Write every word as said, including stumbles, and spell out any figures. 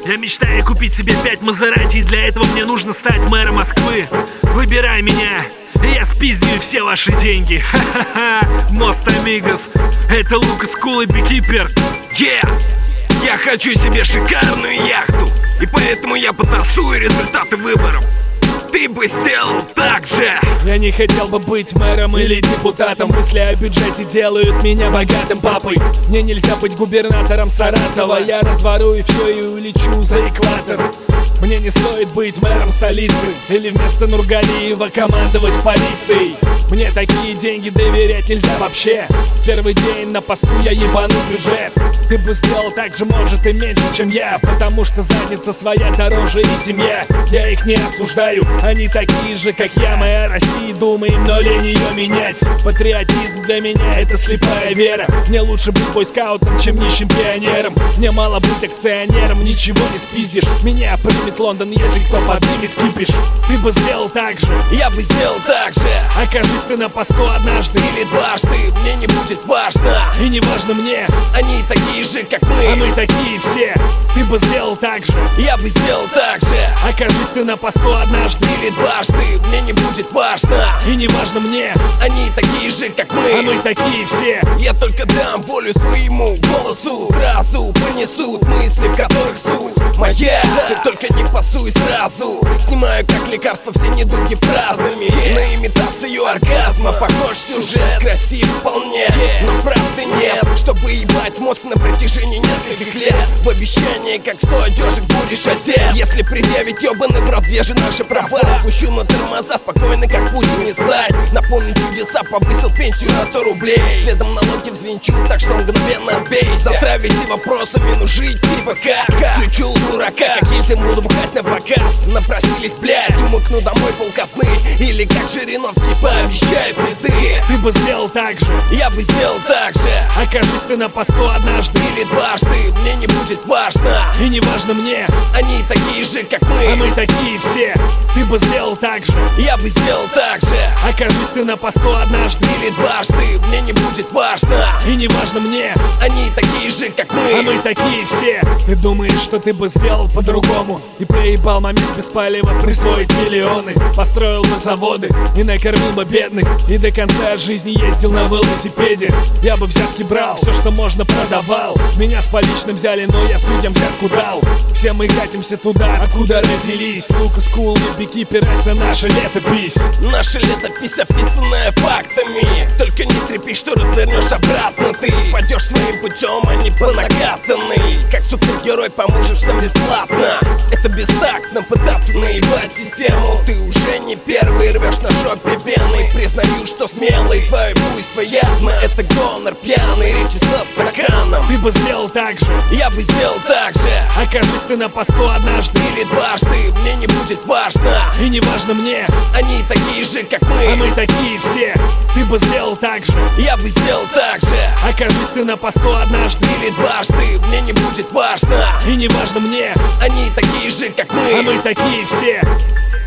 Я мечтаю купить себе пять Мазерати, и для этого мне нужно стать мэром Москвы. Выбирай меня, и я спиздию все ваши деньги. Ха-ха-ха, Мост Амигос. Это Лукас Кул и Бикипер. Yeah! Я хочу себе шикарную яхту, и поэтому я потасую результаты выборов. Ты бы сделал так же. Я не хотел бы быть мэром или депутатом. Мысли о бюджете делают меня богатым папой. Мне нельзя быть губернатором Саратова. Я разворую все и улечу за экватор. Мне не стоит быть мэром столицы или вместо Нургалиева командовать полицией. Мне такие деньги доверять нельзя вообще. Первый день на посту я ебану бюджет. Ты бы сделал так же, может, и меньше, чем я, потому что задница своя дороже и семья. Я их не осуждаю, они такие же, как я. Мы о России думаем, но лень ее менять. Патриотизм для меня — это слепая вера. Мне лучше быть бойскаутом, чем нищим пионером. Мне мало быть акционером, ничего не спиздишь. Меня примет Лондон, если кто поднимет кипиш. Ты бы сделал так же. Я бы сделал так же. Окажись ты на посту однажды или дважды, мне не будет важно. И не важно мне, они такие же, как мы. А мы такие все. Ты бы сделал так же. Я бы сделал так же. Окажись ты на посту однажды или дважды, мне не будет важно. И не важно мне, они такие же, как мы. А мы такие все. Я только дам волю своему голосу. Сразу понесут мысли, в которых суть моя. Ты только не пасуй сразу. Снимаю как лекарство все недуги фразами. На имитацию оргазма похож сюжет. Красив вполне, но правды нет. Чтобы ебать мозг на протяжении нескольких лет. В обещании, как сто одежек будешь одет. Если предъявить ебаный в рот, где же наши права? Спущу на тормоза, спокойно как Путин не сать. Напомню чудеса, повысил пенсию на сто рублей. Следом налоги взвинчу, так что мгновенно отбейся. Затравите вопросами, ну жить типа как. Включил дурака, как Ельцин буду бухать на показ. Напросились, блять, умыкну домой полказны. Или как Жириновский пообещаю пизды. Ты бы сделал так же. Я бы сделал так же. Окажись ты на посту однажды или дважды, мне не будет важно. И не важно мне, они такие же, как мы. А мы такие все. Ты бы сделал так же. Я бы сделал так же. Окажись ты на посту однажды или дважды, мне не будет важно. И не важно мне, они такие же, как мы. А мы такие все. Ты думаешь, что ты бы сделал по-другому и проебал момент без палева присвоить миллионы. Построил бы заводы и накормил бы бедных. И до конца жизни ездил на велосипеде. Я бы взятки брал, все, что можно, продавал. Меня с поличным взяли, но я судьям взятку дал. Все мы катимся туда, откуда родились. Лукас Кул и Бикипер — это наша летопись. Наша летопись, описанная фактами. Только не трепи, что развернешь обратно ты. Пойдешь своим путем, а не по накатанной. Как супергерой поможешь всем бесплатно. Это бестактно пытаться наебать систему. Ты уже не первый, рвешь на жопе вены. Признаю, что смелый, твой путь своядно. Это гонор пьяный, речи со стаканом. Ты бы сделал так же. Я бы сделал так же. Окажись ты на посту однажды или дважды, мне не будет важно. И не важно мне, они такие же, как мы. А мы такие все. Ты бы сделал так же. Я бы сделал так же. Окажись ты на посту однажды или дважды, мне не будет важно. И не важно мне, они такие же, как мы. А мы такие все.